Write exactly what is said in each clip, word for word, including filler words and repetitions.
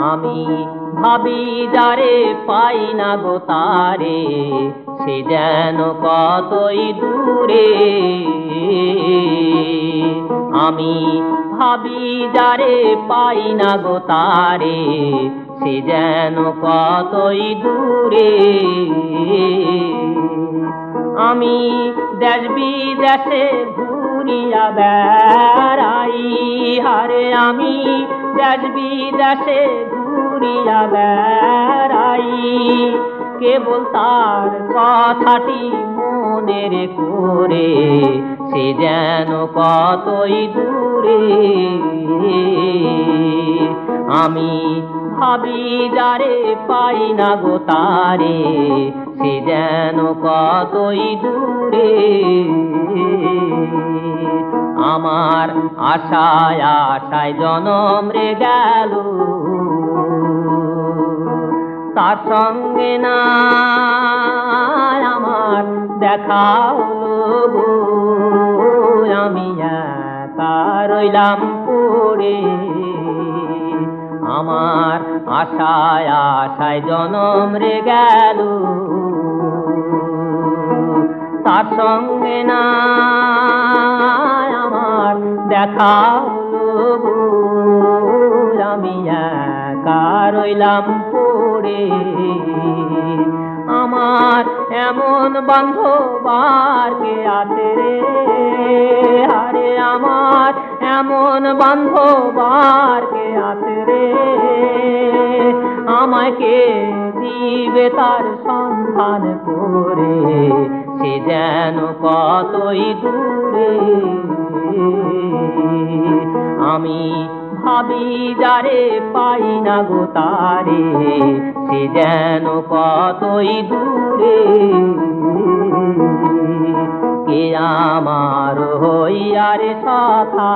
আমি ভাবি যারে পাই না গো তারে, সে যেন কতই দূরে। আমি ভাবি যারে পাই না গো তারে, সে যেন কতই দূরে। আমি দেশ বিদেশে ঘুরিয়া বেড়াই, হারে আমি দেশ বিদেশে ঘুরিয়া বেড়াই, কেবল তার কথাটি মনের করে, সে যেন কতই দূরে। আমি ভাবি যারে পাই না গো তারে, সে যেন কতই দূরে। আমার আশায় আশায় জনম রে গেল, তার সঙ্গে না আমার দেখা হলো গো। আমি একা রইলাম পড়ে, আমার আশায় আশায় জনম রে গেল, তার সঙ্গে না আমার দেখা হলো গো। আমি একা রইলাম পড়ে, আমার এমন বান্ধব আর কে আছে রে, আরে আমার এমন বান্ধব আর কে আছে রে, আমায় কে দিবে তার সন্ধান করে, সে যেন কতই দূরে। আমি ভাবি যারে পাই না গো তারে, সে যেন কতই দূরে। কে আমার হইয়া রে সখা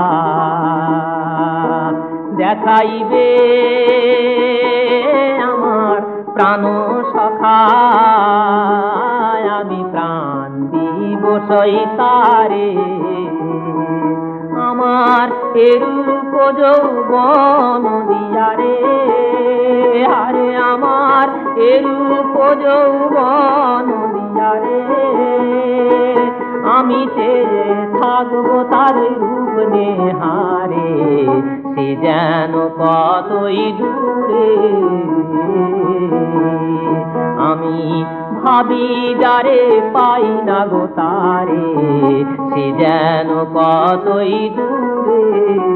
দেখাইবে আমার প্রাণ সখা, আমি প্রাণ দিব সই তারে। আমার এরূপ যৌবন দিয়া রে, আরে আমার এরূপ যৌবন দিয়া রে, আমি চেয়ে থাকবো তার রূপ নেহারে, সে যেন কতই দূরে। আমি ভাবি যারে পাই না গো তারে, সে যেন কতই দূরে।